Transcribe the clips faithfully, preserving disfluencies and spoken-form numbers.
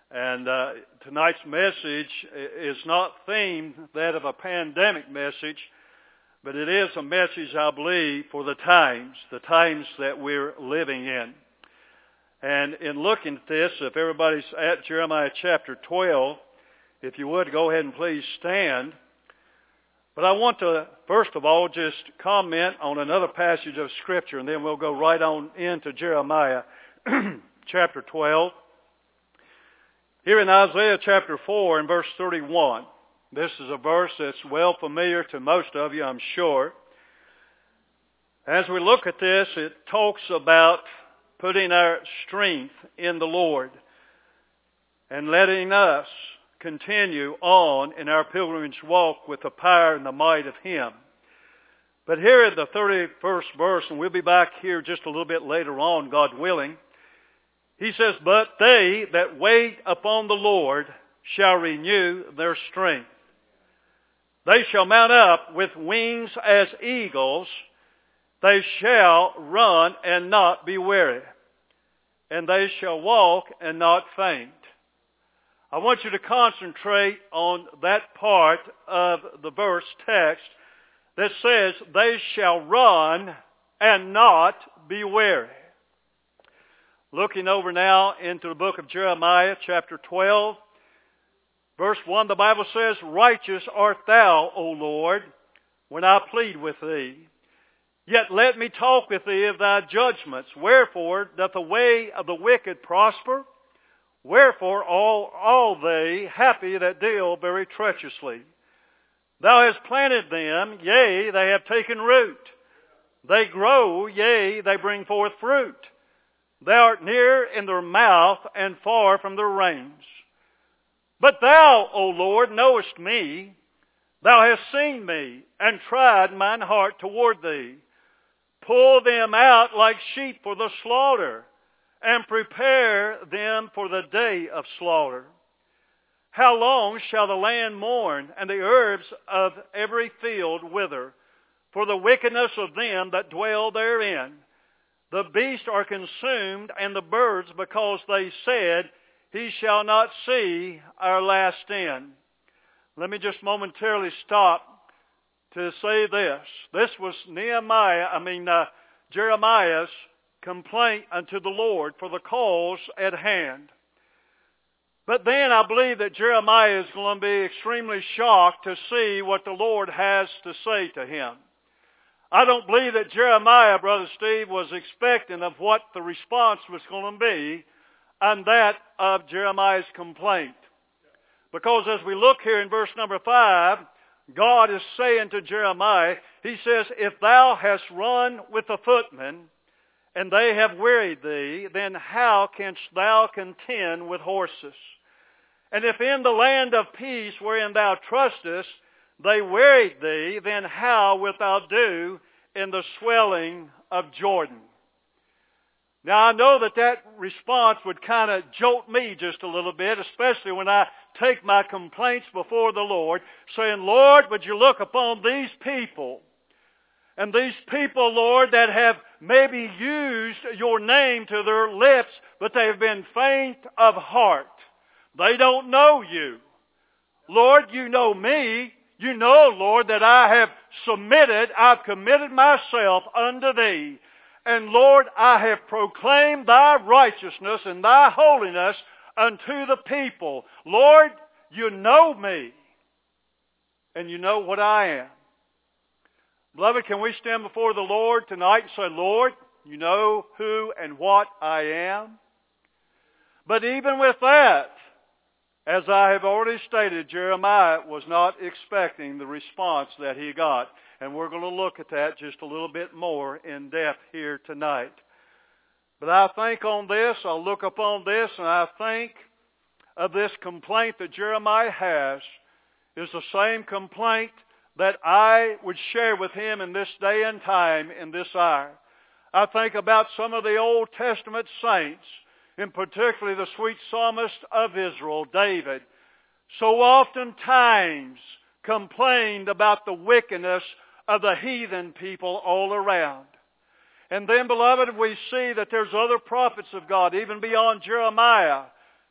And uh, tonight's message is not themed that of a pandemic message, but it is a message, I believe, for the times, the times that we're living in. And in looking at this, if everybody's at Jeremiah chapter twelve, if you would, go ahead and please stand. But I want to, first of all, just comment on another passage of Scripture, and then we'll go right on into Jeremiah chapter twelve. Here in Isaiah chapter four and verse thirty-one, this is a verse that's well familiar to most of you, I'm sure. As we look at this, it talks about putting our strength in the Lord and letting us continue on in our pilgrimage walk with the power and the might of Him. But here in the thirty-first verse, and we'll be back here just a little bit later on, God willing, He says, "But they that wait upon the Lord shall renew their strength. They shall mount up with wings as eagles. They shall run and not be weary, and they shall walk and not faint." I want you to concentrate on that part of the verse text that says, "They shall run and not be weary." Looking over now into the book of Jeremiah, chapter twelve, verse one, the Bible says, "Righteous art thou, O Lord, when I plead with thee. Yet let me talk with thee of thy judgments. Wherefore doth the way of the wicked prosper? Wherefore all, all they happy that deal very treacherously. Thou hast planted them, yea, they have taken root. They grow, yea, they bring forth fruit. Thou art near in their mouth and far from their reins. But thou, O Lord, knowest me. Thou hast seen me, and tried mine heart toward thee. Pull them out like sheep for the slaughter, and prepare them for the day of slaughter. How long shall the land mourn, and the herbs of every field wither, for the wickedness of them that dwell therein? The beasts are consumed, and the birds, because they said, He shall not see our last end." Let me just momentarily stop to say this. This was Nehemiah, I mean uh, Jeremiah's complaint unto the Lord for the cause at hand. But then I believe that Jeremiah is going to be extremely shocked to see what the Lord has to say to him. I don't believe that Jeremiah, Brother Steve, was expecting of what the response was going to be and that of Jeremiah's complaint. Because as we look here in verse number five, God is saying to Jeremiah, He says, "If thou hast run with the footmen, and they have wearied thee, then how canst thou contend with horses? And if in the land of peace wherein thou trustest, they wearied thee, then how wilt thou do in the swelling of Jordan?" Now I know that that response would kind of jolt me just a little bit, especially when I take my complaints before the Lord, saying, "Lord, would you look upon these people, and these people, Lord, that have maybe used your name to their lips, but they have been faint of heart. They don't know you. Lord, you know me. You know, Lord, that I have submitted, I've committed myself unto thee. And Lord, I have proclaimed thy righteousness and thy holiness unto the people. Lord, you know me, and you know what I am." Beloved, can we stand before the Lord tonight and say, "Lord, you know who and what I am"? But even with that, as I have already stated, Jeremiah was not expecting the response that he got. And we're going to look at that just a little bit more in depth here tonight. But I think on this, I'll look upon this, and I think of this complaint that Jeremiah has is the same complaint that I would share with him in this day and time, in this hour. I think about some of the Old Testament saints, and particularly the sweet psalmist of Israel, David, so oftentimes complained about the wickedness of the heathen people all around. And then, beloved, we see that there's other prophets of God, even beyond Jeremiah,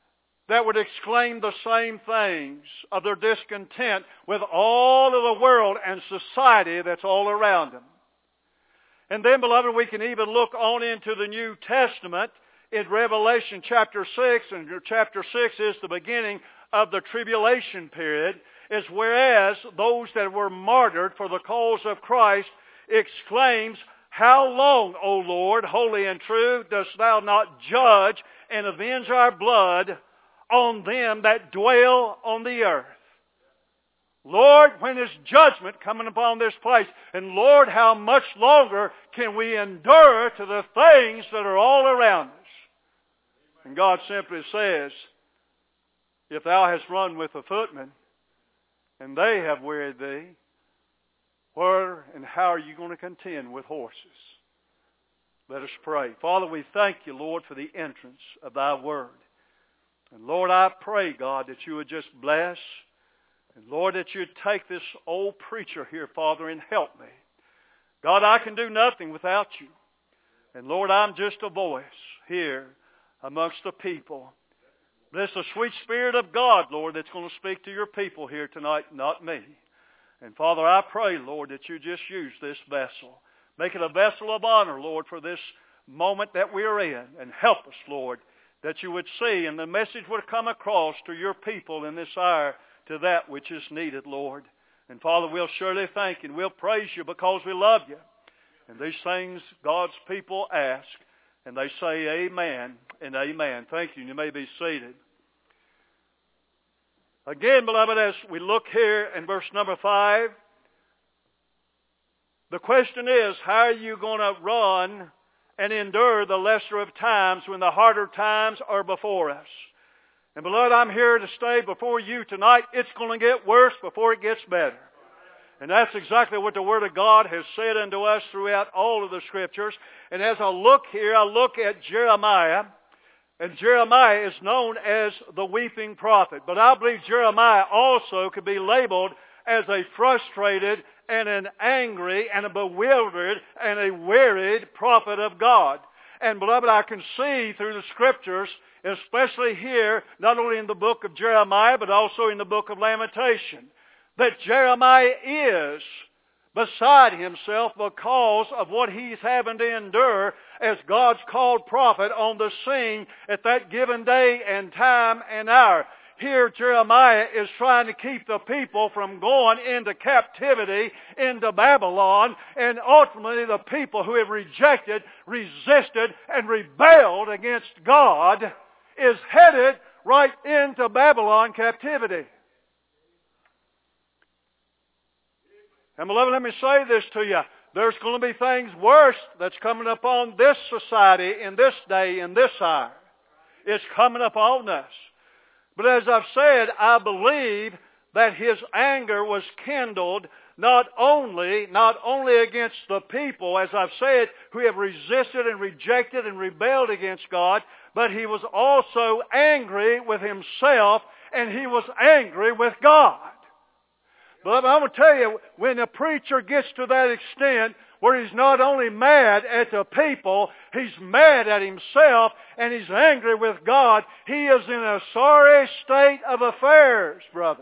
that would exclaim the same things of their discontent with all of the world and society that's all around them. And then, beloved, we can even look on into the New Testament in Revelation chapter six, and chapter six is the beginning of the tribulation period, is whereas those that were martyred for the cause of Christ exclaims, "How long, O Lord, holy and true, dost thou not judge and avenge our blood on them that dwell on the earth?" Lord, when is judgment coming upon this place? And Lord, how much longer can we endure to the things that are all around us? And God simply says, if thou hast run with the footmen, and they have wearied thee, where and how are you going to contend with horses? Let us pray. Father, we thank you, Lord, for the entrance of thy word. And Lord, I pray, God, that you would just bless. And Lord, that you'd take this old preacher here, Father, and help me. God, I can do nothing without you. And Lord, I'm just a voice here amongst the people. But it's the sweet Spirit of God, Lord, that's going to speak to your people here tonight, not me. And Father, I pray, Lord, that you just use this vessel. Make it a vessel of honor, Lord, for this moment that we're in. And help us, Lord, that you would see and the message would come across to your people in this hour to that which is needed, Lord. And Father, we'll surely thank you and we'll praise you because we love you. And these things God's people ask, and they say amen and amen. Thank you. You may be seated. Again, beloved, as we look here in verse number five, the question is, how are you going to run and endure the lesser of times when the harder times are before us? And beloved, I'm here to stay before you tonight. It's going to get worse before it gets better. And that's exactly what the Word of God has said unto us throughout all of the Scriptures. And as I look here, I look at Jeremiah. And Jeremiah is known as the weeping prophet. But I believe Jeremiah also could be labeled as a frustrated and an angry and a bewildered and a wearied prophet of God. And beloved, I can see through the Scriptures, especially here, not only in the book of Jeremiah, but also in the book of Lamentation, that Jeremiah is beside himself because of what he's having to endure as God's called prophet on the scene at that given day and time and hour. Here Jeremiah is trying to keep the people from going into captivity into Babylon, and ultimately the people who have rejected, resisted, and rebelled against God is headed right into Babylon captivity. And beloved, let me say this to you. There's going to be things worse that's coming upon this society in this day, in this hour. It's coming upon us. But as I've said, I believe that his anger was kindled not only, not only against the people, as I've said, who have resisted and rejected and rebelled against God, but he was also angry with himself, and he was angry with God. But I'm going to tell you, when a preacher gets to that extent where he's not only mad at the people, he's mad at himself, and he's angry with God, he is in a sorry state of affairs, brother.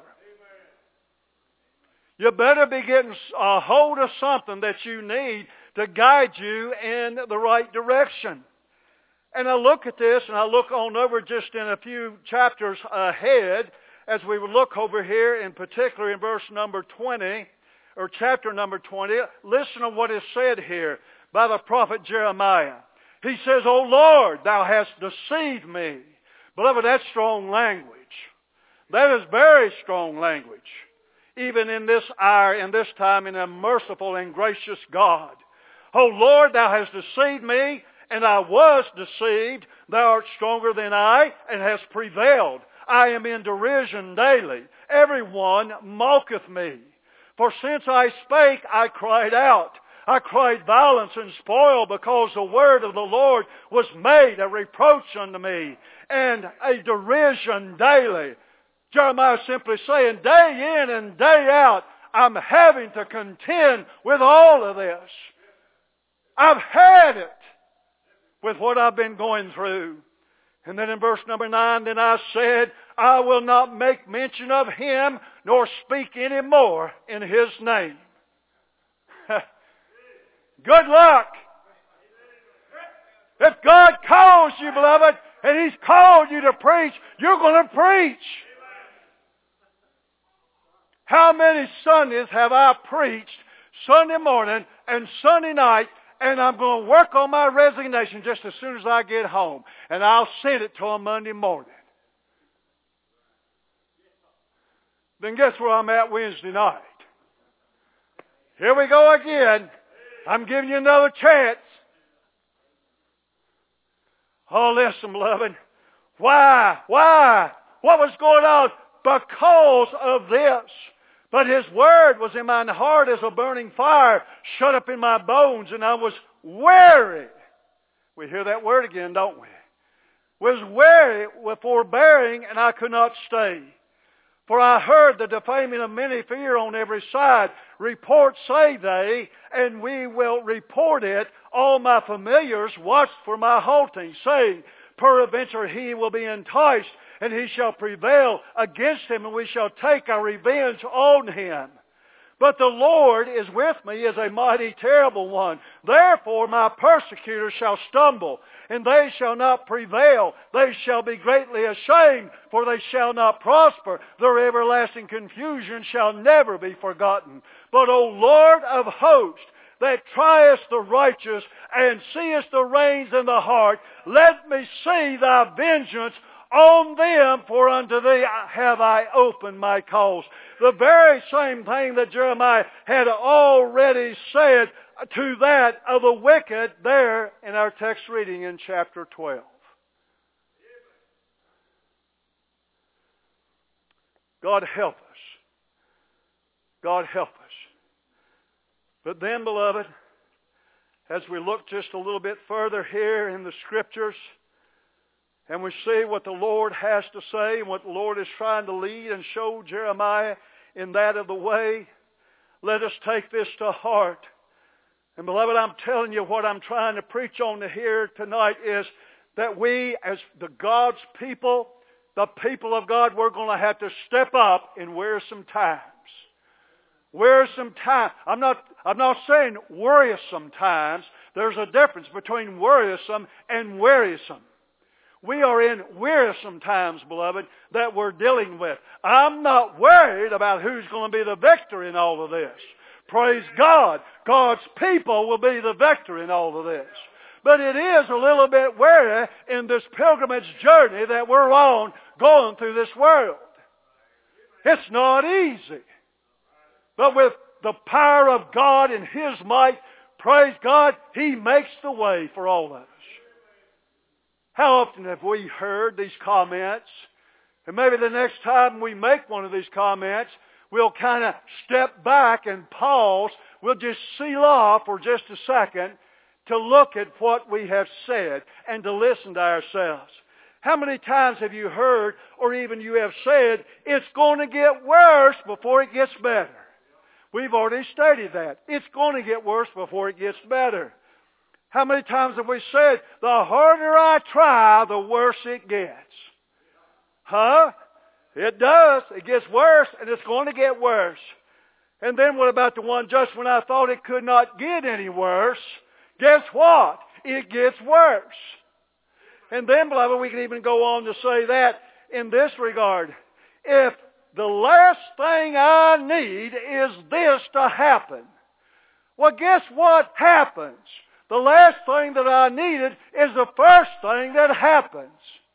You better be getting a hold of something that you need to guide you in the right direction. And I look at this, and I look on over just in a few chapters ahead, as we would look over here, in particular in verse number twenty, or chapter number twenty, listen to what is said here by the prophet Jeremiah. He says, O Lord, thou hast deceived me. Beloved, that's strong language. That is very strong language. Even in this hour, in this time, in a merciful and gracious God. O Lord, thou hast deceived me, and I was deceived. Thou art stronger than I, and hast prevailed. I am in derision daily. Everyone mocketh me. For since I spake, I cried out. I cried violence and spoil, because the word of the Lord was made a reproach unto me, and a derision daily. Jeremiah simply saying, day in and day out, I'm having to contend with all of this. I've had it with what I've been going through. And then in verse number nine, then I said, I will not make mention of him, nor speak any more in his name. Good luck. If God calls you, beloved, and He's called you to preach, you're going to preach. How many Sundays have I preached Sunday morning and Sunday night, and I'm going to work on my resignation just as soon as I get home, and I'll send it to them Monday morning. Then guess where I'm at Wednesday night? Here we go again. I'm giving you another chance. Oh, listen, beloved. Why? Why? What was going on? Because of this. But His Word was in my heart as a burning fire, shut up in my bones, and I was weary. We hear that word again, don't we? Was weary with forbearing, and I could not stay. For I heard the defaming of many fear on every side. Report say they, and we will report it. All my familiars watched for my halting, saying, peradventure he will be enticed, and he shall prevail against him, and we shall take our revenge on him. But the Lord is with me as a mighty terrible one. Therefore my persecutors shall stumble, and they shall not prevail. They shall be greatly ashamed, for they shall not prosper. Their everlasting confusion shall never be forgotten. But, O Lord of hosts, that triest the righteous, and seest the reins in the heart, let me see thy vengeance on them, for unto thee have I opened my cause. The very same thing that Jeremiah had already said to that of the wicked there in our text reading in chapter twelve. God help us. God help us. But then, beloved, as we look just a little bit further here in the Scriptures, and we see what the Lord has to say and what the Lord is trying to lead and show Jeremiah in that of the way, let us take this to heart. And beloved, I'm telling you what I'm trying to preach on here tonight is that we as the God's people, the people of God, we're going to have to step up in wearisome times. Wearisome time. I'm not, I'm not saying worrisome times. There's a difference between worrisome and wearisome. We are in wearisome times, beloved, that we're dealing with. I'm not worried about who's going to be the victor in all of this. Praise God. God's people will be the victor in all of this. But it is a little bit weary in this pilgrimage journey that we're on going through this world. It's not easy. But with the power of God and His might, praise God, He makes the way for all of us. How often have we heard these comments? And maybe the next time we make one of these comments, we'll kind of step back and pause. We'll just seal off for just a second to look at what we have said and to listen to ourselves. How many times have you heard, or even you have said, it's going to get worse before it gets better? We've already stated that. It's going to get worse before it gets better. How many times have we said, the harder I try, the worse it gets? Huh? It does. It gets worse, and it's going to get worse. And then what about the one just when I thought it could not get any worse? Guess what? It gets worse. And then, beloved, we can even go on to say that in this regard. If the last thing I need is this to happen, well, guess what happens? The last thing that I needed is the first thing that happens.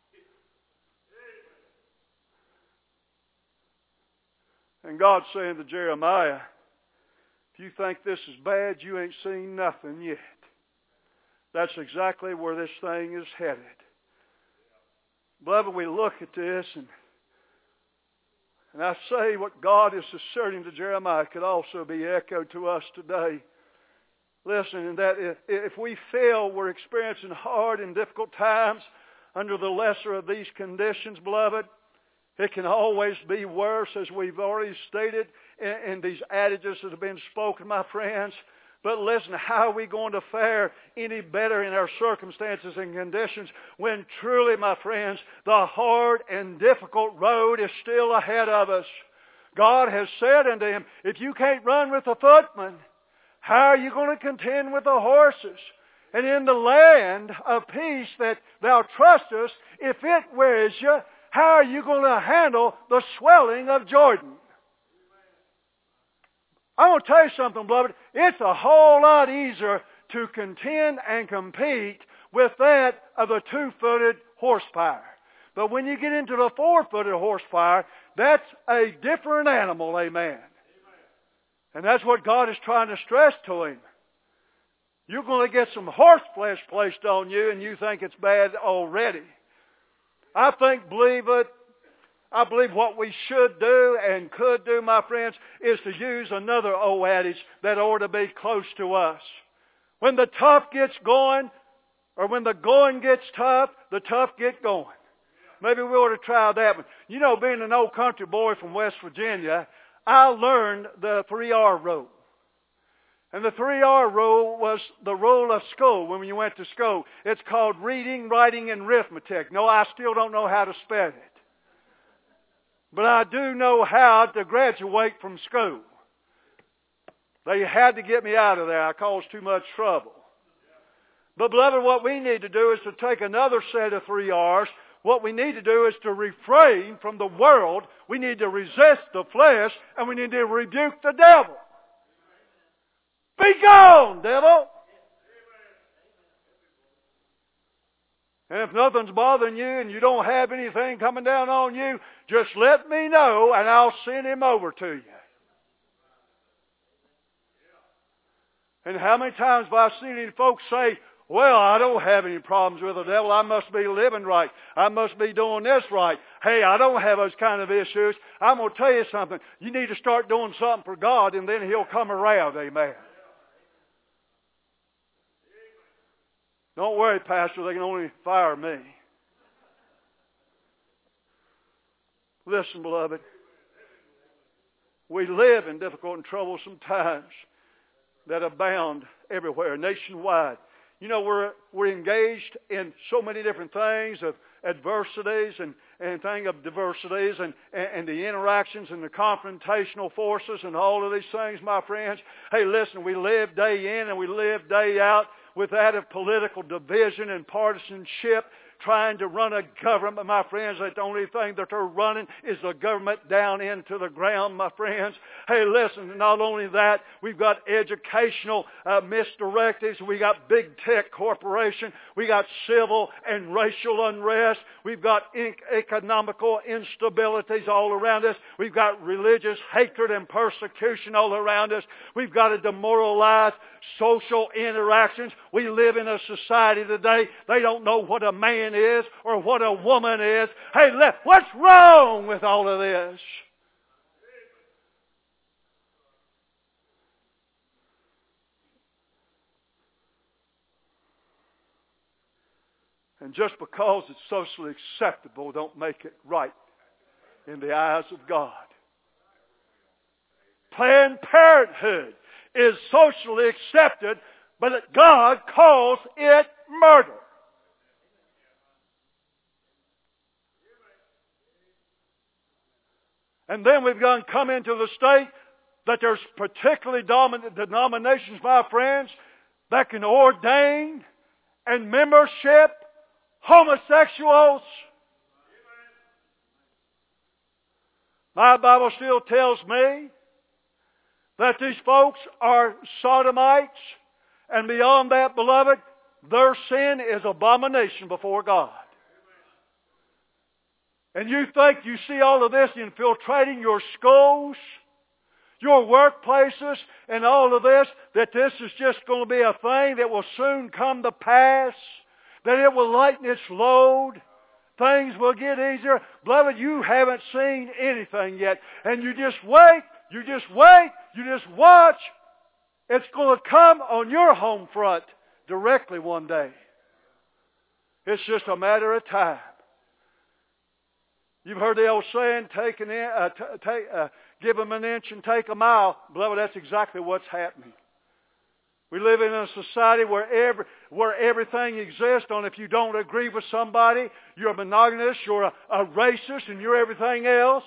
And God's saying to Jeremiah, if you think this is bad, you ain't seen nothing yet. That's exactly where this thing is headed. Beloved, we look at this, and, and I say what God is asserting to Jeremiah could also be echoed to us today. Listen, and that if, if we feel we're experiencing hard and difficult times under the lesser of these conditions, beloved, it can always be worse, as we've already stated in, in these adages that have been spoken, my friends. But listen, how are we going to fare any better in our circumstances and conditions when truly, my friends, the hard and difficult road is still ahead of us? God has said unto him, if you can't run with the footmen, how are you going to contend with the horses? And in the land of peace that thou trustest, if it wears you, how are you going to handle the swelling of Jordan? I want to tell you something, beloved. It's a whole lot easier to contend and compete with that of the two-footed horsepower. But when you get into the four-footed horsepower, that's a different animal, amen. And that's what God is trying to stress to him. You're going to get some horse flesh placed on you and you think it's bad already. I think, believe it, I believe what we should do and could do, my friends, is to use another old adage that ought to be close to us. When the tough gets going, or when the going gets tough, the tough get going. Maybe we ought to try that one. You know, being an old country boy from West Virginia, I learned the three R rule. And the three R rule was the rule of school when you went to school. It's called reading, writing, and arithmetic. No, I still don't know how to spell it. But I do know how to graduate from school. They had to get me out of there. I caused too much trouble. But beloved, what we need to do is to take another set of three R's. What we need to do is to refrain from the world. We need to resist the flesh, and we need to rebuke the devil. Be gone, devil! And if nothing's bothering you and you don't have anything coming down on you, just let me know and I'll send him over to you. And how many times have I seen any folks say, well, I don't have any problems with the devil. I must be living right. I must be doing this right. Hey, I don't have those kind of issues. I'm going to tell you something. You need to start doing something for God and then he'll come around. Amen. Don't worry, Pastor, they can only fire me. Listen, beloved, we live in difficult and troublesome times that abound everywhere, nationwide. You know, we're we're engaged in so many different things of adversities and, and thing of diversities and, and, and the interactions and the confrontational forces and all of these things, my friends. Hey, listen, we live day in and we live day out with that of political division and partisanship, trying to run a government, my friends. That the only thing that they're running is the government down into the ground, my friends. Hey, listen, not only that, we've got educational uh, misdirectives. We got big tech corporation. We got civil and racial unrest. We've got economical instabilities all around us. We've got religious hatred and persecution all around us. We've got a demoralized social interactions. We live in a society today, they don't know what a man is or what a woman is. Hey, what's wrong with all of this? And just because it's socially acceptable, don't make it right in the eyes of God. Planned Parenthood is socially accepted, but God calls it murder. And then we've gone come into the state that there's particularly dominant denominations, my friends, that can ordain and membership homosexuals. My Bible still tells me that these folks are sodomites, and beyond that, beloved, their sin is abomination before God. And you think you see all of this infiltrating your schools, your workplaces, and all of this, that this is just going to be a thing that will soon come to pass, that it will lighten its load, things will get easier. Beloved, you haven't seen anything yet, and you just wait, you just wait, you just watch. It's going to come on your home front directly one day. It's just a matter of time. You've heard the old saying, take an in, uh, t- take, uh, give them an inch and take a mile. Beloved, that's exactly what's happening. We live in a society where every, where everything exists on if you don't agree with somebody, you're a monogamous, you're a, a racist, and you're everything else.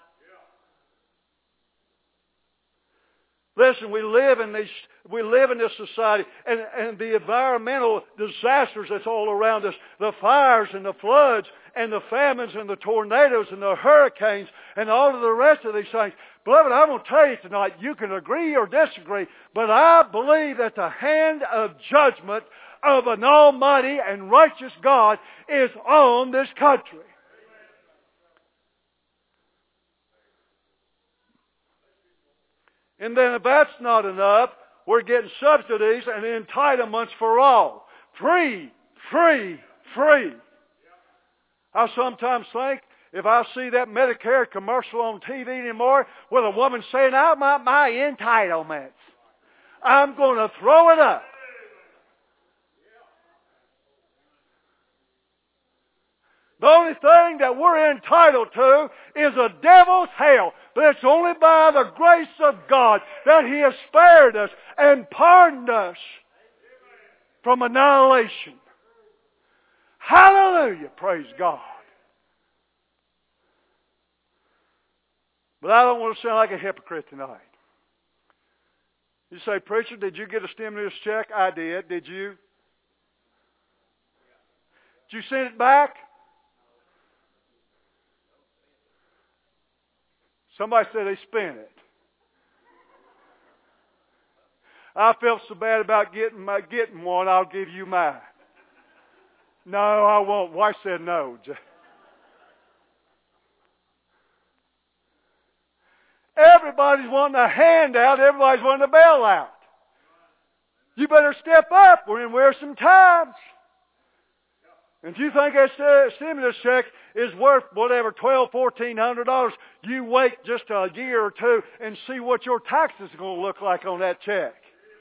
Listen, we live in these, we live in this society, and, and the environmental disasters that's all around us, the fires and the floods and the famines and the tornadoes and the hurricanes and all of the rest of these things. Beloved, I'm going to tell you tonight, you can agree or disagree, but I believe that the hand of judgment of an almighty and righteous God is on this country. And then if that's not enough, we're getting subsidies and entitlements for all. Free, free, free. I sometimes think, if I see that Medicare commercial on T V anymore with a woman saying, I want my entitlements, I'm going to throw it up. The only thing that we're entitled to is a devil's hell. But it's only by the grace of God that He has spared us and pardoned us from annihilation. Hallelujah! Praise God. But I don't want to sound like a hypocrite tonight. You say, preacher, did you get a stimulus check? I did. Did you? Did you send it back? Somebody said they spent it. I felt so bad about getting my, getting one, I'll give you mine. No, I won't. Wife said no. Everybody's wanting a handout. Everybody's wanting a bailout. You better step up. We're in wearisome times. And if you think that stimulus check is worth whatever, twelve, fourteen hundred dollars, you wait just a year or two and see what your taxes are going to look like on that check.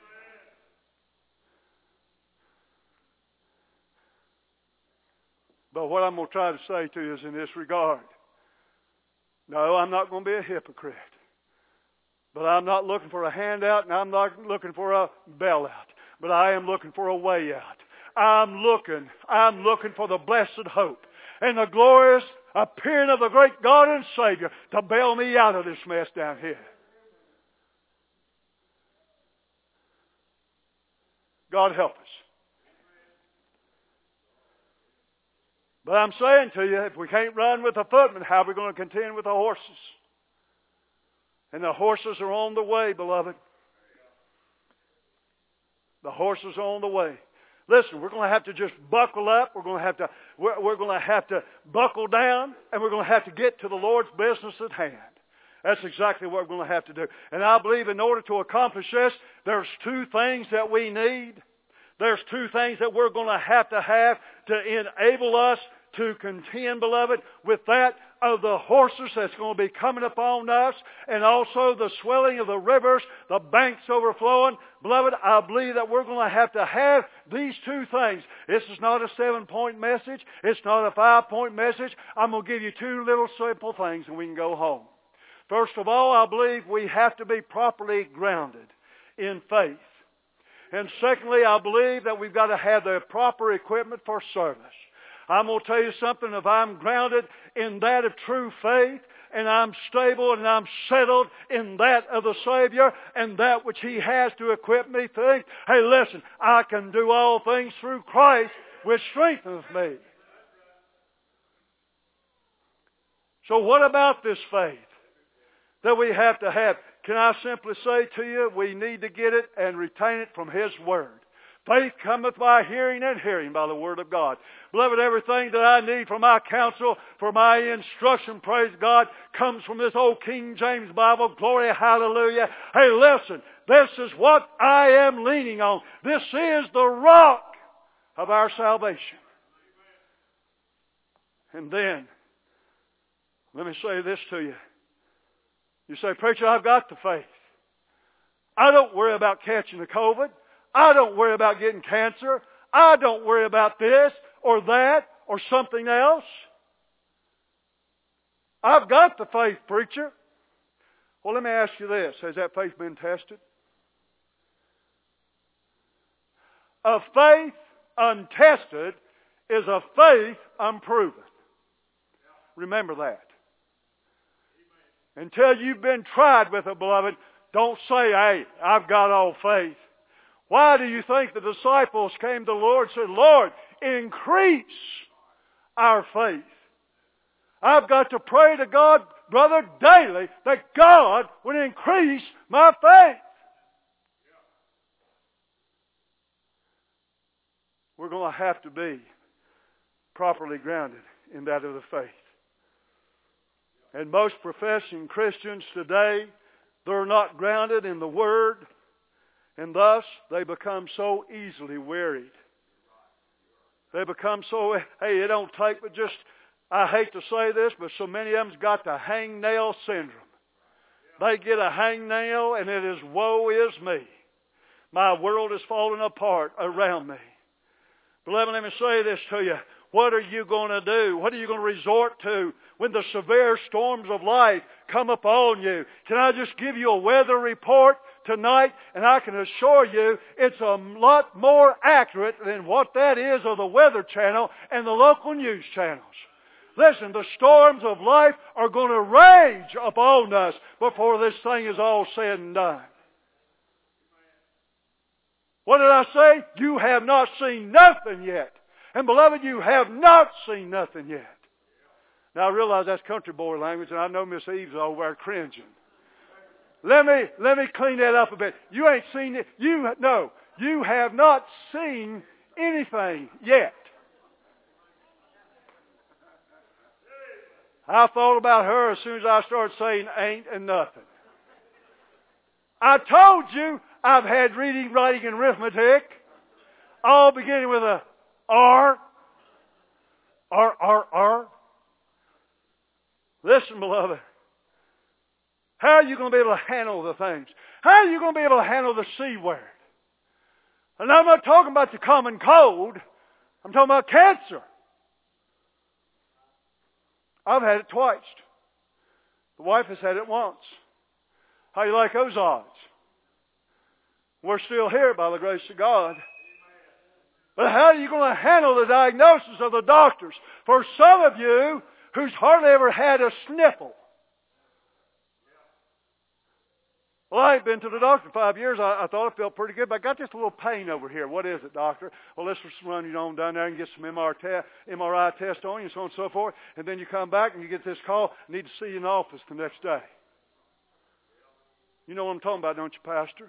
But what I'm going to try to say to you is in this regard. No, I'm not going to be a hypocrite. But I'm not looking for a handout and I'm not looking for a bailout. But I am looking for a way out. I'm looking, I'm looking for the blessed hope and the glorious appearing of the great God and Savior to bail me out of this mess down here. God help us. But I'm saying to you, if we can't run with the footmen, how are we going to contend with the horses? And the horses are on the way, beloved. The horses are on the way. Listen, we're going to have to just buckle up. We're going to have to, we're, we're going to have to buckle down, and we're going to have to get to the Lord's business at hand. That's exactly what we're going to have to do. And I believe in order to accomplish this, there's two things that we need. There's two things that we're going to have to have to enable us to contend, beloved, with that of the horses that's going to be coming upon us, and also the swelling of the rivers, the banks overflowing. Beloved, I believe that we're going to have to have these two things. This is not a seven-point message. It's not a five-point message. I'm going to give you two little simple things and we can go home. First of all, I believe we have to be properly grounded in faith. And secondly, I believe that we've got to have the proper equipment for service. I'm going to tell you something, if I'm grounded in that of true faith, and I'm stable and I'm settled in that of the Savior and that which He has to equip me to, hey, listen, I can do all things through Christ which strengtheneth me. So what about this faith that we have to have? Can I simply say to you, we need to get it and retain it from His Word. Faith cometh by hearing, and hearing by the Word of God. Beloved, everything that I need for my counsel, for my instruction, praise God, comes from this old King James Bible. Glory, hallelujah. Hey, listen, this is what I am leaning on. This is the rock of our salvation. And then, let me say this to you. You say, preacher, I've got the faith. I don't worry about catching the COVID. I don't worry about getting cancer. I don't worry about this or that or something else. I've got the faith, preacher. Well, let me ask you this. Has that faith been tested? A faith untested is a faith unproven. Remember that. Until you've been tried with it, beloved, don't say, hey, I've got all faith. Why do you think the disciples came to the Lord and said, Lord, increase our faith? I've got to pray to God, brother, daily that God would increase my faith. We're going to have to be properly grounded in that of the faith. And most professing Christians today, they're not grounded in the Word, and thus they become so easily wearied. They become so, hey, it don't take but just, I hate to say this, but so many of them's got the hangnail syndrome. They get a hangnail and it is, woe is me. My world is falling apart around me. Beloved, let me say this to you. What are you going to do? What are you going to resort to when the severe storms of life come upon you? Can I just give you a weather report tonight? And I can assure you it's a lot more accurate than what that is of the Weather Channel and the local news channels. Listen, the storms of life are going to rage upon us before this thing is all said and done. What did I say? You have not seen nothing yet. And beloved, you have not seen nothing yet. Now I realize that's country boy language, and I know Miss Eve's over there cringing. Let me let me clean that up a bit. You ain't seen it. You no, you have not seen anything yet. I thought about her as soon as I started saying ain't and nothing. I told you I've had reading, writing, and arithmetic, all beginning with a R, R, R, R. Listen, beloved. How are you going to be able to handle the things? How are you going to be able to handle the C word? And I'm not talking about the common cold. I'm talking about cancer. I've had it twice. The wife has had it once. How do you like those odds? We're still here by the grace of God. But how are you going to handle the diagnosis of the doctors? For some of you who's hardly ever had a sniffle. Well, I ain't been to the doctor in five years. I, I thought I felt pretty good, but I got this little pain over here. What is it, doctor? Well, let's just run you on down there and get some M R I test on you and so on and so forth. And then you come back and you get this call, need to see you in the office the next day. You know what I'm talking about, don't you, Pastor?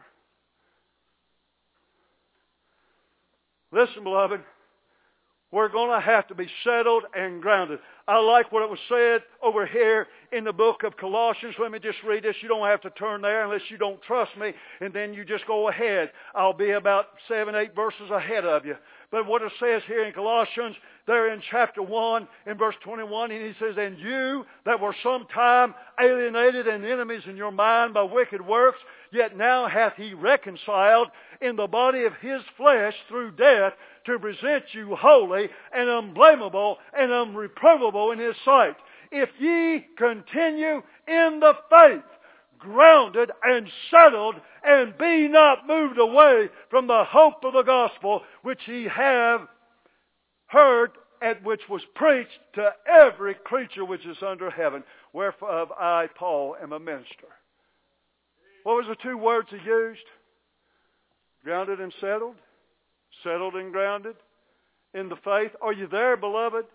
Listen, beloved, we're going to have to be settled and grounded. I like what it was said over here in the book of Colossians. Let me just read this. You don't have to turn there unless you don't trust me, and then you just go ahead. I'll be about seven, eight verses ahead of you. But what it says here in Colossians, there in chapter one, in verse twenty-one, and he says, and you that were sometime alienated and enemies in your mind by wicked works, yet now hath he reconciled in the body of his flesh through death to present you holy and unblameable and unreprovable in his sight. If ye continue in the faith, grounded and settled, and be not moved away from the hope of the gospel which ye have heard, and which was preached to every creature which is under heaven, whereof I, Paul, am a minister. What was the two words he used? Grounded and settled. Settled and grounded in the faith. Are you there, beloved?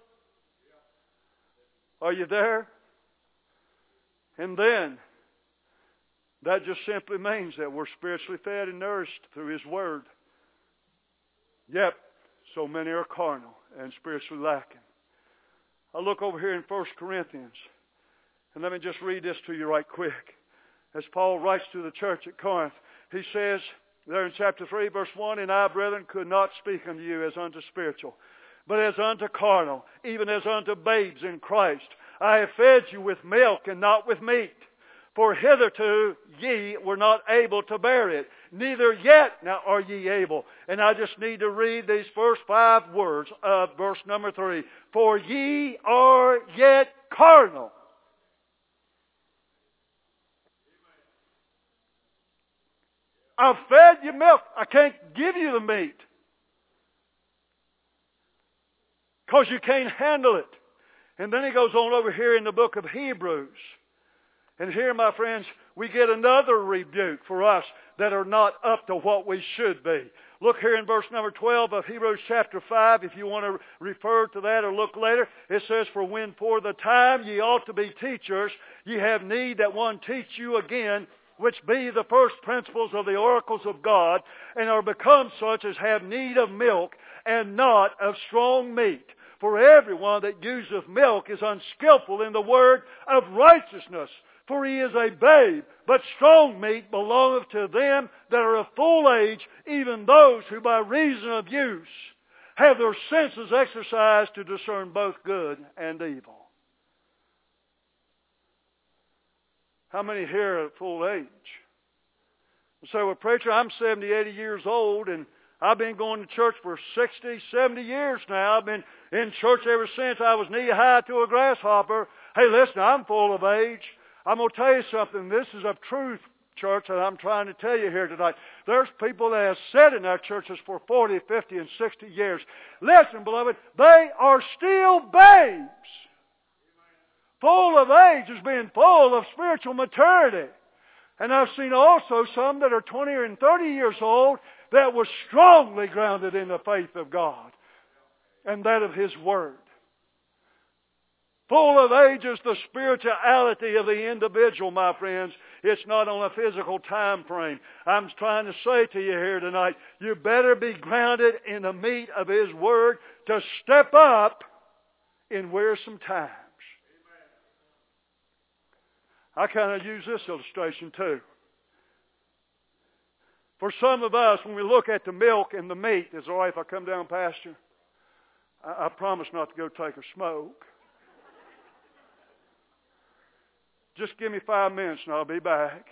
Are you there? And then, that just simply means that we're spiritually fed and nourished through His Word. Yep, so many are carnal and spiritually lacking. I look over here in First Corinthians, and let me just read this to you right quick. As Paul writes to the church at Corinth, he says, there in chapter three, verse one, and I, brethren, could not speak unto you as unto spiritual, but as unto carnal, even as unto babes in Christ. I have fed you with milk and not with meat. For hitherto ye were not able to bear it, neither yet now are ye able. And I just need to read these first five words of verse number three. For ye are yet carnal. I've fed you milk. I can't give you the meat. because you can't handle it. And then he goes on over here in the book of Hebrews. And here, my friends, we get another rebuke for us that are not up to what we should be. Look here in verse number twelve of Hebrews chapter five, if you want to refer to that or look later. It says, "For when for the time ye ought to be teachers, ye have need that one teach you again, which be the first principles of the oracles of God, and are become such as have need of milk, and not of strong meat. For everyone that useth milk is unskillful in the word of righteousness, for he is a babe. But strong meat belongeth to them that are of full age, even those who by reason of use have their senses exercised to discern both good and evil." How many here are at full age? You say, "Well, preacher, I'm seventy, eighty years old, and I've been going to church for sixty, seventy years now. I've been in church ever since I was knee-high to a grasshopper." Hey, listen, I'm full of age. I'm going to tell you something. This is a truth, church, that I'm trying to tell you here tonight. There's people that have sat in our churches for forty, fifty, and sixty years. Listen, beloved, they are still babes. Full of age is being full of spiritual maturity. And I've seen also some that are twenty and thirty years old that were strongly grounded in the faith of God and that of His Word. Full of age is the spirituality of the individual, my friends. It's not on a physical time frame. I'm trying to say to you here tonight, you better be grounded in the meat of His Word to step up in wearisome times. I kind of use this illustration too. For some of us, when we look at the milk and the meat, is it all right if I come down, Pastor? I, I promise not to go take a smoke. Just give me five minutes and I'll be back.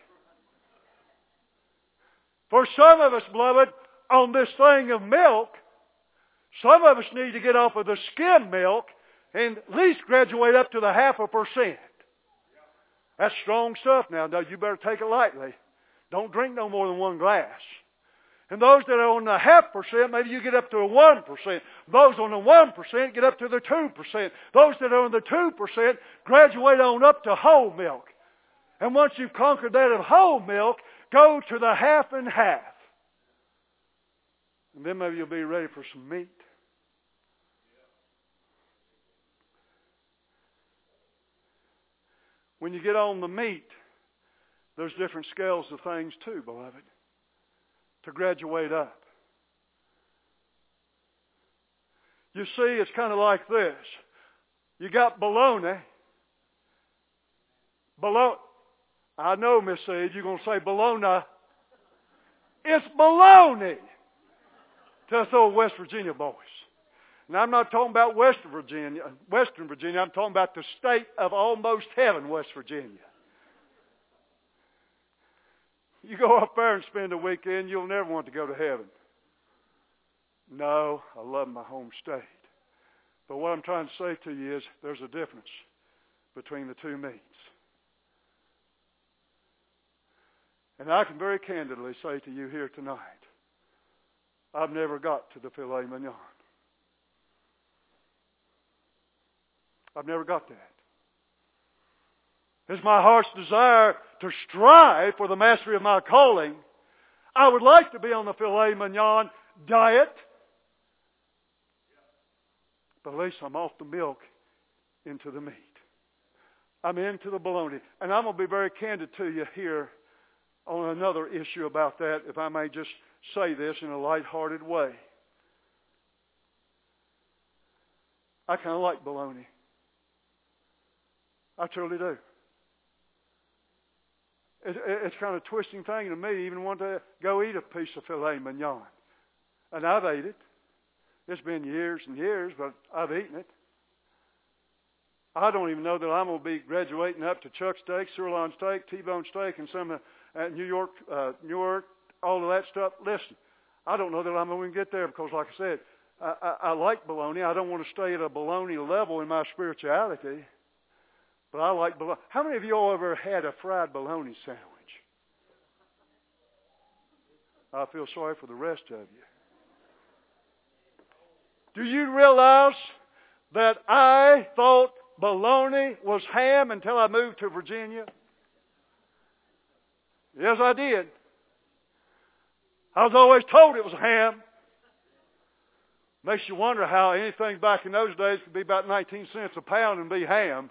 For some of us, beloved, on this thing of milk, some of us need to get off of the skim milk and at least graduate up to the half a percent. That's strong stuff now. Now you better take it lightly. Don't drink no more than one glass. And those that are on the half percent, maybe you get up to a one percent. Those on the one percent get up to the two percent. Those that are on the two percent graduate on up to whole milk. And once you've conquered that of whole milk, go to the half and half. And then maybe you'll be ready for some meat. When you get on the meat, there's different scales of things too, beloved, to graduate up. You see, it's kind of like this. You got bologna. Bologna. I know, Miss Sage, you're going to say bologna. It's bologna to us old West Virginia boys. And I'm not talking about Western Virginia, Western Virginia. I'm talking about the state of almost heaven, West Virginia. You go up there and spend a weekend, you'll never want to go to heaven. No, I love my home state. But what I'm trying to say to you is there's a difference between the two meats. And I can very candidly say to you here tonight, I've never got to the filet mignon. I've never got that. It's my heart's desire to strive for the mastery of my calling. I would like to be on the filet mignon diet. But at least I'm off the milk into the meat. I'm into the bologna. And I'm going to be very candid to you here on another issue about that, if I may just say this in a lighthearted way. I kind of like bologna. I truly do. It, it, it's kind of a twisting thing to me, even want to go eat a piece of filet mignon. And I've ate it. It's been years and years, but I've eaten it. I don't even know that I'm going to be graduating up to chuck steak, sirloin steak, T-bone steak, and some uh, New York, uh, New York, all of that stuff. Listen, I don't know that I'm going to get there because, like I said, I, I, I like bologna. I don't want to stay at a bologna level in my spirituality. But I like bologna. How many of you all ever had a fried bologna sandwich? I feel sorry for the rest of you. Do you realize that I thought bologna was ham until I moved to Virginia? Yes, I did. I was always told it was ham. Makes you wonder how anything back in those days could be about nineteen cents a pound and be ham.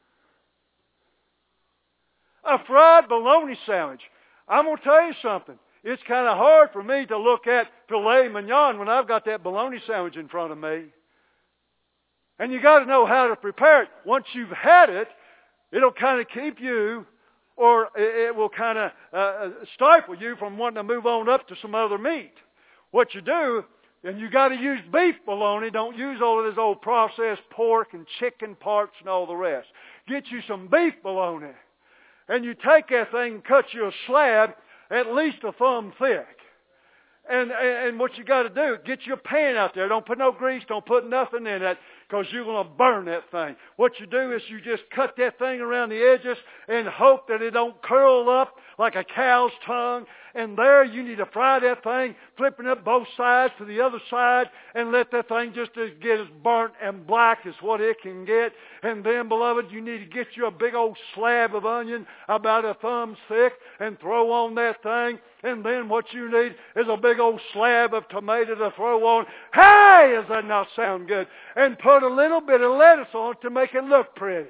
A fried bologna sandwich. I'm going to tell you something. It's kind of hard for me to look at filet mignon when I've got that bologna sandwich in front of me. And you got to know how to prepare it. Once you've had it, it'll kind of keep you, or it will kind of uh, stifle you from wanting to move on up to some other meat. What you do, and you got to use beef bologna. Don't use all of this old processed pork and chicken parts and all the rest. Get you some beef bologna. And you take that thing and cut you a slab at least a thumb thick. And, and, and what you got to do, get your pan out there. Don't put no grease. Don't put nothing in it, because you're going to burn that thing. What you do is you just cut that thing around the edges and hope that it don't curl up like a cow's tongue. And there you need to fry that thing, flipping up both sides to the other side, and let that thing just get as burnt and black as what it can get. And then, beloved, you need to get you a big old slab of onion about a thumb thick and throw on that thing. And then what you need is a big old slab of tomato to throw on. Hey, does that not sound good? And put a little bit of lettuce on it to make it look pretty.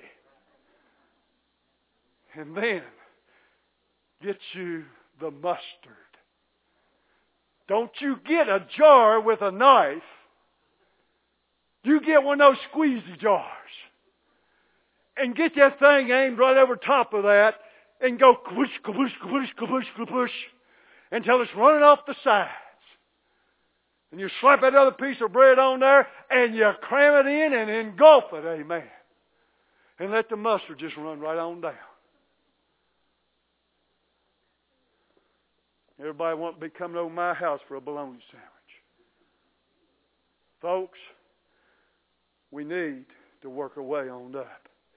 And then get you the mustard. Don't you get a jar with a knife. You get one of those squeezy jars. And get that thing aimed right over top of that and go kaboosh, kaboosh, kaboosh, kaboosh, kaboosh until it's running off the sides. And you slap that other piece of bread on there and you cram it in and engulf it, amen. And let the mustard just run right on down. Everybody want to be coming over my house for a bologna sandwich. Folks, we need to work our way on up.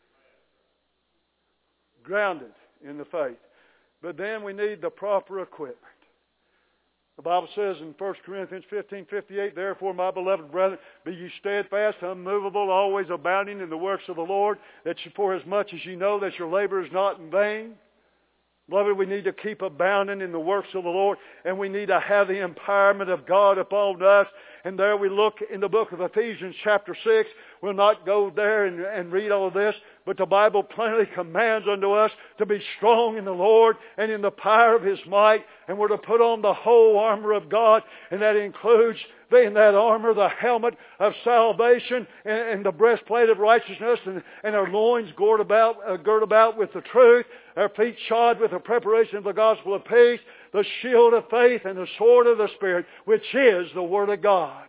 Grounded in the faith. But then we need the proper equipment. The Bible says in First Corinthians fifteen fifty-eight, therefore, my beloved brethren, be ye steadfast, unmovable, always abounding in the works of the Lord, that you, for as much as you know that your labor is not in vain. Beloved, we need to keep abounding in the works of the Lord, and we need to have the empowerment of God upon us. And there we look in the book of Ephesians chapter six. We'll not go there and, and read all of this, but the Bible plainly commands unto us to be strong in the Lord and in the power of His might. And we're to put on the whole armor of God, and that includes in that armor the helmet of salvation and, and the breastplate of righteousness, and, and our loins girt about, uh, girt about with the truth, our feet shod with the preparation of the gospel of peace, the shield of faith, and the sword of the Spirit, which is the Word of God.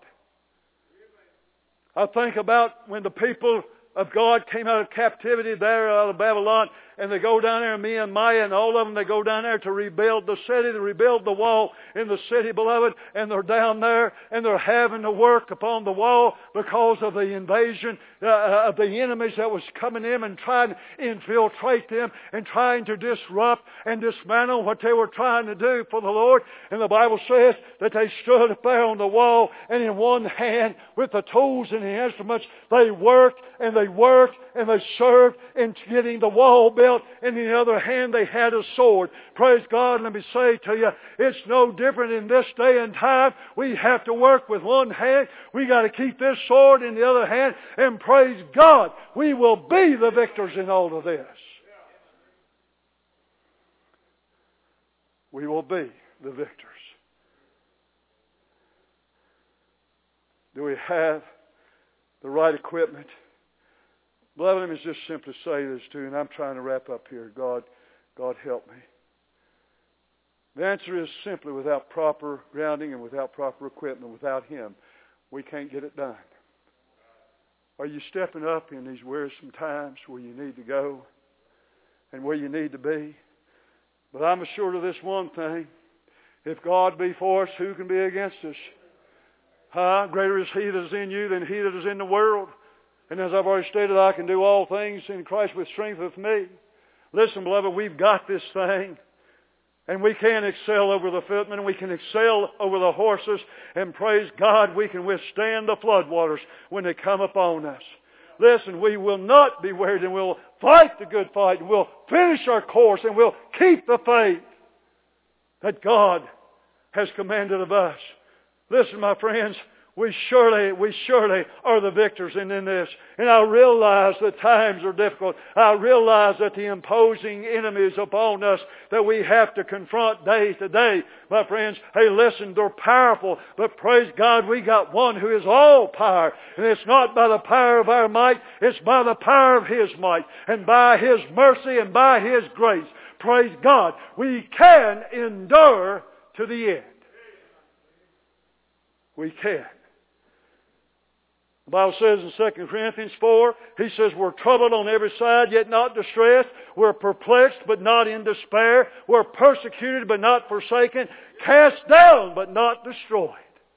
I think about when the people of God came out of captivity there out of Babylon, and they go down there, Nehemiah and all of them, they go down there to rebuild the city, to rebuild the wall in the city, beloved, and they're down there, and they're having to work upon the wall because of the invasion uh, of the enemies that was coming in and trying to infiltrate them and trying to disrupt and dismantle what they were trying to do for the Lord. And the Bible says that they stood up there on the wall, and in one hand, with the tools and the instruments, they worked and they worked and they served in getting the wall built. In the other hand, they had a sword. Praise God. Let me say to you, it's no different in this day and time. We have to work with one hand. We got to keep this sword in the other hand. And praise God, we will be the victors in all of this. We will be the victors. Do we have the right equipment? Beloved, let me just simply say this to you, and I'm trying to wrap up here. God, God help me. The answer is simply without proper grounding and without proper equipment, without Him, we can't get it done. Are you stepping up in these wearisome times where you need to go and where you need to be? But I'm assured of this one thing. If God be for us, who can be against us? Huh? Greater is He that is in you than he that is in the world. And as I've already stated, I can do all things in Christ which strengtheneth me. Listen, beloved, we've got this thing. And we can excel over the footmen, and we can excel over the horses. And praise God, we can withstand the floodwaters when they come upon us. listen, we will not be wearied, and we'll fight the good fight, and we'll finish our course, and we'll keep the faith that God has commanded of us. Listen, my friends, we surely, we surely are the victors in, in this. And I realize that times are difficult. I realize that the imposing enemies upon us that we have to confront day to day. My friends, hey, listen, they're powerful. But praise God, we got one who is all power. And it's not by the power of our might. It's by the power of His might. And by His mercy and by His grace. Praise God, we can endure to the end. We can. The Bible says in Second Corinthians four, he says, we're troubled on every side, yet not distressed. We're perplexed, but not in despair. We're persecuted, but not forsaken. Cast down, but not destroyed.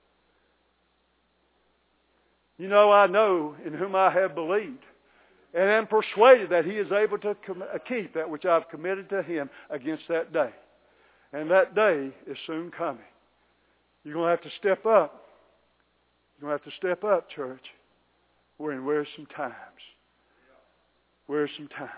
You know, I know in whom I have believed, and am persuaded that He is able to keep that which I've committed to Him against that day. And that day is soon coming. You're going to have to step up. You're going to have to step up, church. We're in wearisome times. Wearisome times.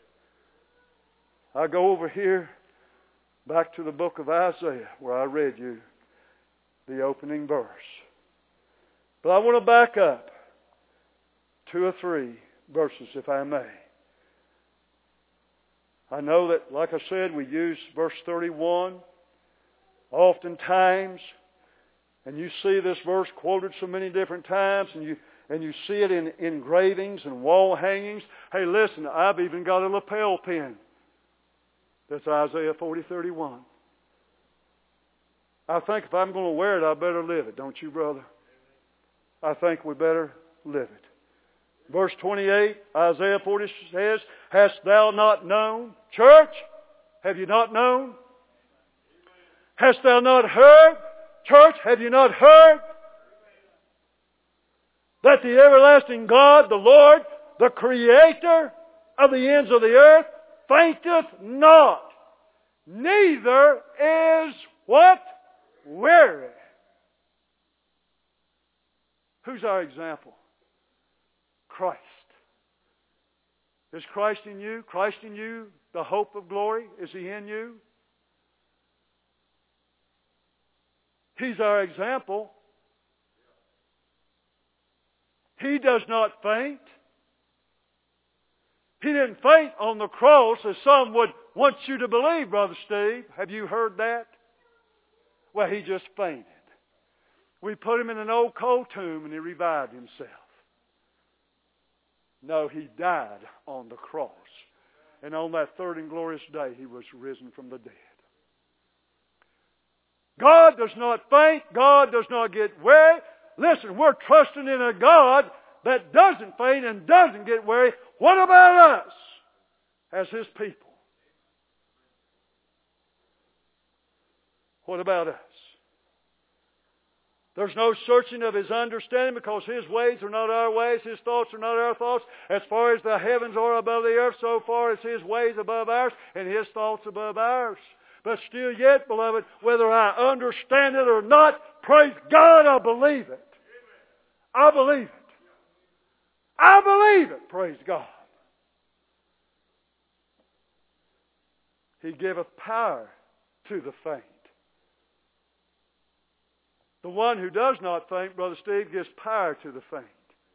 I go over here back to the book of Isaiah where I read you the opening verse. But I want to back up two or three verses, if I may. I know that, like I said, we use verse thirty-one oftentimes. And you see this verse quoted so many different times, and you and you see it in engravings and wall hangings. Hey, listen, I've even got a lapel pin. That's Isaiah forty thirty-one. I think if I'm going to wear it, I better live it. Don't you, brother? I think we better live it. Verse twenty-eight, Isaiah forty says, hast thou not known? Church, have you not known? Hast thou not heard? Church, have you not heard that the everlasting God, the Lord, the Creator of the ends of the earth, fainteth not, neither is what? Weary. Who's our example? Christ. Is Christ in you? Christ in you, the hope of glory? Is He in you? He's our example. He does not faint. He didn't faint on the cross as some would want you to believe, Brother Steve. Have you heard that? Well, He just fainted. We put Him in an old cold tomb and He revived Himself. No, He died on the cross. And on that third and glorious day, He was risen from the dead. God does not faint. God does not get weary. Listen, we're trusting in a God that doesn't faint and doesn't get weary. What about us as His people? What about us? There's no searching of His understanding because His ways are not our ways. His thoughts are not our thoughts. As far as the heavens are above the earth, so far as His ways above ours and His thoughts above ours. But still yet, beloved, whether I understand it or not, praise God, I believe it. I believe it. I believe it, praise God. He giveth power to the faint. The one who does not faint, Brother Steve, gives power to the faint.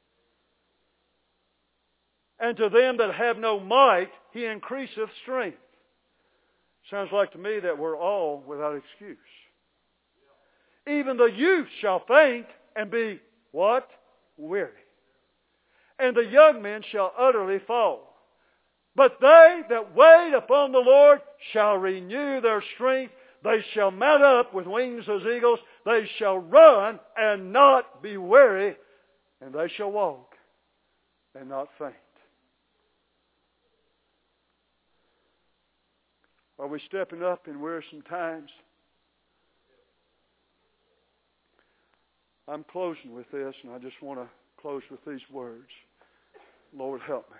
And to them that have no might, He increaseth strength. Sounds like to me that we're all without excuse. Even the youth shall faint and be, what? Weary. And the young men shall utterly fall. But they that wait upon the Lord shall renew their strength. They shall mount up with wings as eagles. They shall run and not be weary. And they shall walk and not faint. Are we stepping up in wearisome times? I'm closing with this, and I just want to close with these words. Lord, help me.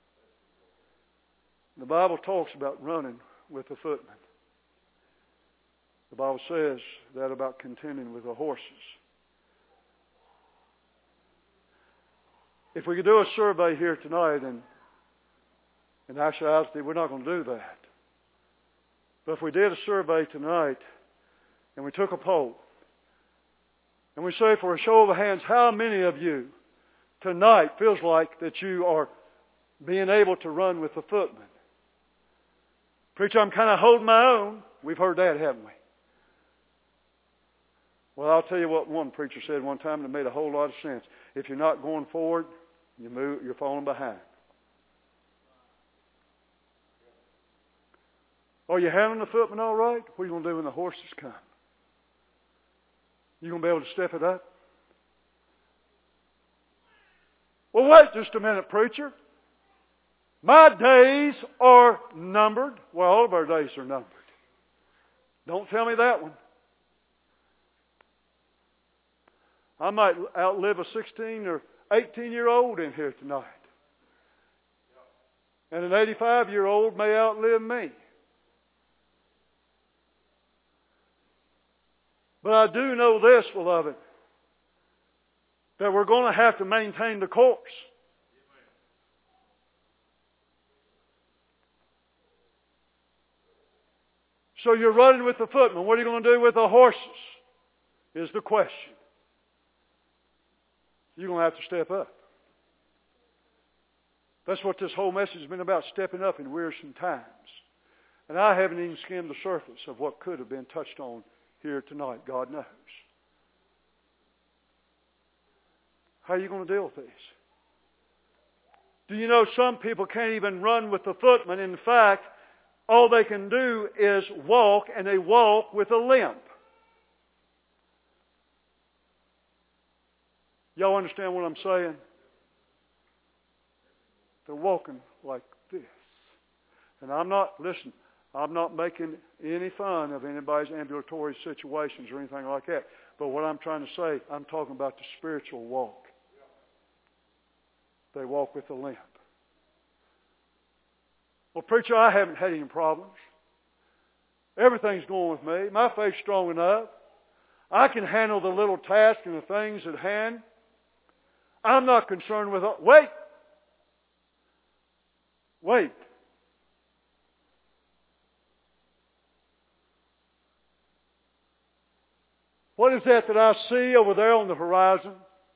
The Bible talks about running with the footmen. The Bible says that about contending with the horses. If we could do a survey here tonight, and in actuality, we're not going to do that. But if we did a survey tonight, and we took a poll, and we say for a show of hands, how many of you tonight feels like that you are being able to run with the footman? Preacher, I'm kind of holding my own. We've heard that, haven't we? Well, I'll tell you what one preacher said one time, and it made a whole lot of sense. If you're not going forward, you move, you're falling behind. Are you handling the footman all right? What are you going to do when the horses come? You going to be able to step it up? Well, wait just a minute, preacher. My days are numbered. Well, all of our days are numbered. Don't tell me that one. I might outlive a sixteen or eighteen-year-old in here tonight. And an eighty-five-year-old may outlive me. But I do know this, beloved, that we're going to have to maintain the course. So you're running with the footman. What are you going to do with the horses? Is the question. You're going to have to step up. That's what this whole message has been about, stepping up in wearisome times. And I haven't even skimmed the surface of what could have been touched on here tonight. God knows. How are you going to deal with these? Do you know some people can't even run with the footman? In fact, all they can do is walk, and they walk with a limp. Y'all understand what I'm saying? They're walking like this. And I'm not, listen, I'm not making any fun of anybody's ambulatory situations or anything like that. But what I'm trying to say, I'm talking about the spiritual walk. They walk with a limp. Well, preacher, I haven't had any problems. Everything's going with me. My faith's strong enough. I can handle the little task and the things at hand. I'm not concerned with... Wait! Wait. What is that that I see over there on the horizon?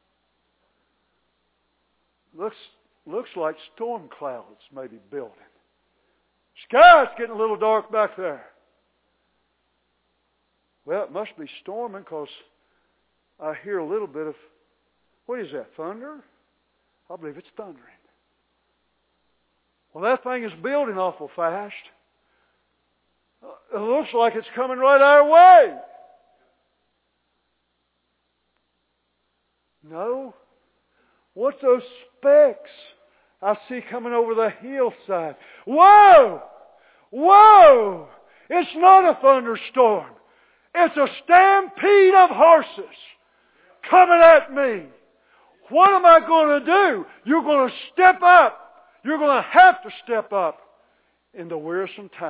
Looks, looks like storm clouds maybe building. Sky's getting a little dark back there. Well, it must be storming because I hear a little bit of, what is that, thunder? I believe it's thundering. Well, that thing is building awful fast. It looks like it's coming right our way. No. What's those specks I see coming over the hillside? Whoa! Whoa! It's not a thunderstorm. It's a stampede of horses coming at me. What am I going to do? You're going to step up. You're going to have to step up in the wearisome times.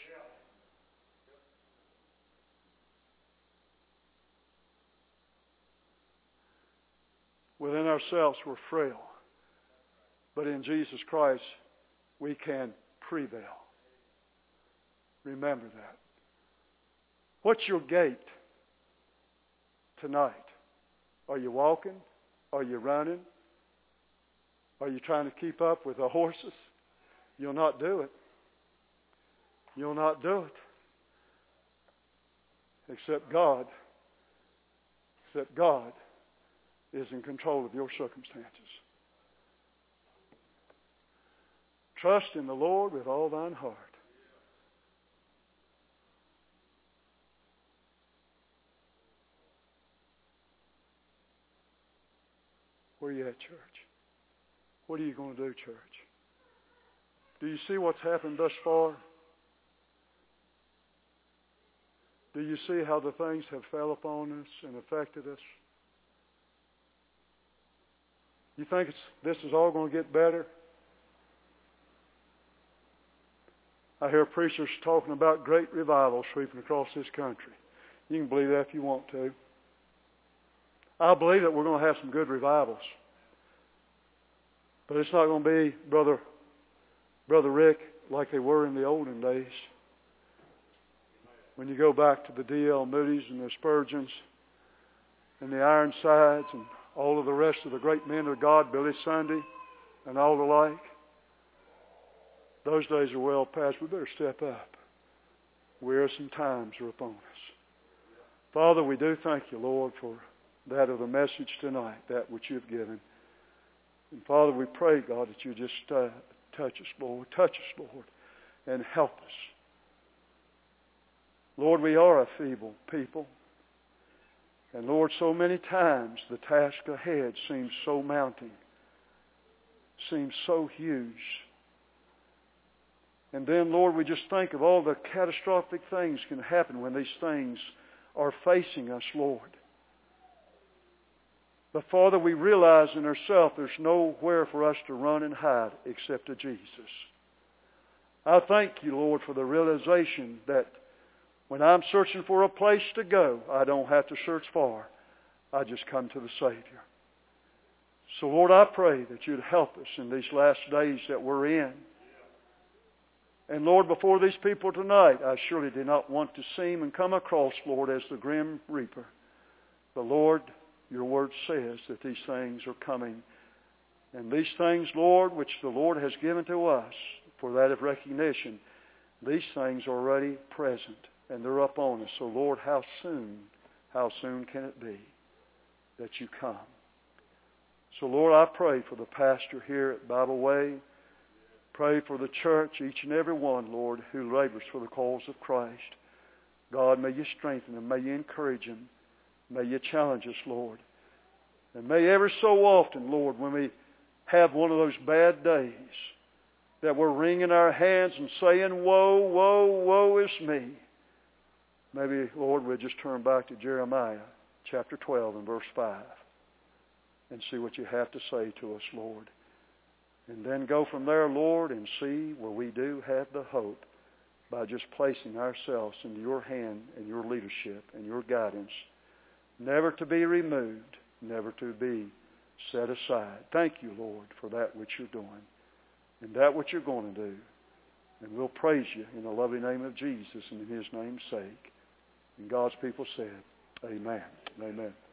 Within ourselves, we're frail. But in Jesus Christ, we can prevail. Remember that. What's your gait tonight? Are you walking? Are you running? Are you trying to keep up with the horses? You'll not do it. You'll not do it. Except God. Except God is in control of your circumstances. Trust in the Lord with all thine heart. Where are you at, church? What are you going to do, church? Do you see what's happened thus far? Do you see how the things have fell upon us and affected us? You think it's, this is all going to get better? I hear preachers talking about great revival sweeping across this country. You can believe that if you want to. I believe that we're going to have some good revivals. But it's not going to be, Brother, Brother Rick, like they were in the olden days. When you go back to the D L Moody's and the Spurgeons and the Ironsides and all of the rest of the great men of God, Billy Sunday and all the like, those days are well past. We better step up. Wearisome times are upon us. Father, we do thank you, Lord, for that of the message tonight, that which you've given. And Father, we pray, God, that you just uh, touch us, Lord. Touch us, Lord, and help us. Lord, we are a feeble people. And Lord, so many times the task ahead seems so mounting, seems so huge. And then, Lord, we just think of all the catastrophic things can happen when these things are facing us, Lord. But Father, we realize in ourselves there's nowhere for us to run and hide except to Jesus. I thank you, Lord, for the realization that when I'm searching for a place to go, I don't have to search far. I just come to the Savior. So, Lord, I pray that you'd help us in these last days that we're in. And, Lord, before these people tonight, I surely did not want to seem and come across, Lord, as the grim reaper. But, Lord, your word says that these things are coming. And these things, Lord, which the Lord has given to us for that of recognition, these things are already present. And they're upon us. So, Lord, how soon, how soon can it be that you come? So, Lord, I pray for the pastor here at Bible Way. Pray for the church, each and every one, Lord, who labors for the cause of Christ. God, may you strengthen them. May you encourage them. May you challenge us, Lord. And may every so often, Lord, when we have one of those bad days, that we're wringing our hands and saying, woe, woe, woe is me. Maybe, Lord, we'll just turn back to Jeremiah chapter twelve and verse five and see what you have to say to us, Lord. And then go from there, Lord, and see where we do have the hope by just placing ourselves into your hand and your leadership and your guidance, never to be removed, never to be set aside. Thank you, Lord, for that which you're doing and that which you're going to do. And we'll praise you in the lovely name of Jesus and in his name's sake. And God's people said, amen. Amen.